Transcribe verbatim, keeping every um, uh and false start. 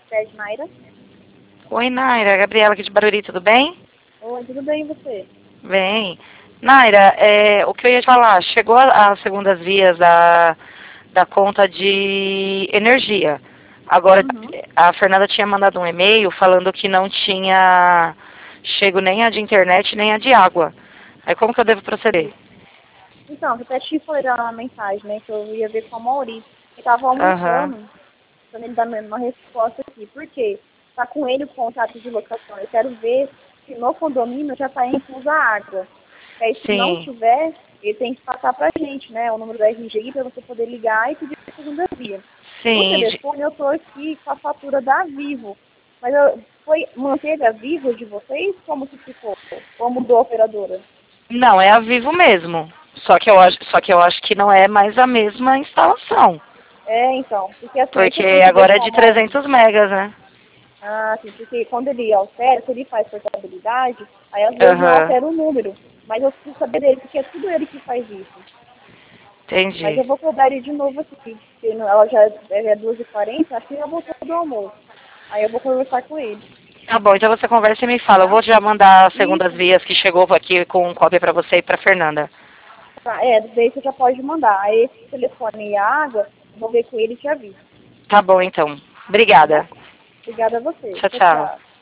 Sede Naira. Oi, Naira. Gabriela aqui de Barueri, tudo bem? Oi, tudo bem e você? Bem. Naira, é, o que eu ia te falar, chegou a- as segundas vias da, da conta de energia. Agora, Uhum. a Fernanda tinha mandado um e-mail falando que não tinha chego nem a de internet, nem a de água. Aí como que eu devo proceder? Então, eu até te falei na mensagem, né, que eu ia ver com a Maurício. Ele tava Aham. almoçando, quando ele dá uma resposta aqui. Por quê? Tá com ele o contrato de locação. Eu quero ver se no condomínio já tá inclusa a água. E aí, se não Sim, tiver, ele tem que passar pra gente, né, o número da R G I para você poder ligar e pedir a segunda via. No sim. de- telefone, eu tô aqui com a fatura da Vivo. Mas eu, foi, manteve a Vivo de vocês? Como que ficou? Ou mudou a operadora? Não, é a Vivo mesmo. Só que eu acho, só que eu acho que não é mais a mesma instalação. É, então, porque assim, aí Porque você tem que ver agora é com a de Maurício. trezentos megas, né? Ah, sim, porque quando ele altera, se ele faz portabilidade, aí às vezes não Aham, altera o número. Mas eu preciso saber dele, porque é tudo ele que faz isso. Mas entendi. eu vou cobrar ele de novo aqui, porque ela já é duas e quarenta, acho que já voltou do almoço. Aí eu vou conversar com ele, Tá bom, então você conversa e me fala. Eu tá? vou já mandar as segundas Isso, vias que chegou aqui com cópia pra você e pra Fernanda. tá, é, daí você já pode mandar. Aí esse telefone e a água, eu vou ver com ele e te aviso, Tá bom, então. tá bom? Obrigada. Obrigada a você. Tchau, Tchau, tchau. tchau.